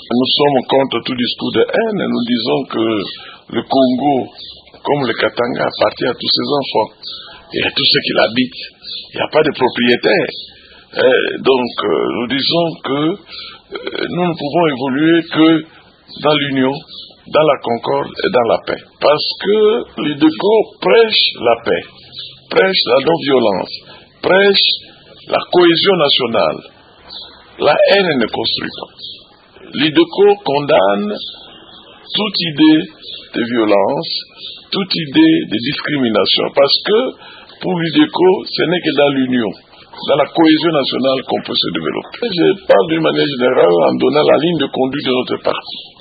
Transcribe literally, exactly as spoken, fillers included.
Nous sommes contre tout discours de haine et nous disons que le Congo, comme le Katanga, appartient à tous ses enfants et à tous ceux qui l'habitent. Il n'y a pas de propriétaire. Et donc, euh, nous disons que euh, nous ne pouvons évoluer que dans l'union, dans la concorde et dans la paix. Parce que l'I D E C O prêche la paix, prêche la non-violence, prêche la cohésion nationale. La haine ne construit pas. L'I D E C O condamne toute idée de violence, toute idée de discrimination, parce que pour l'I D E C O, ce n'est que dans l'union, dans la cohésion nationale qu'on peut se développer. Je parle d'une manière générale en donnant la ligne de conduite de notre parti.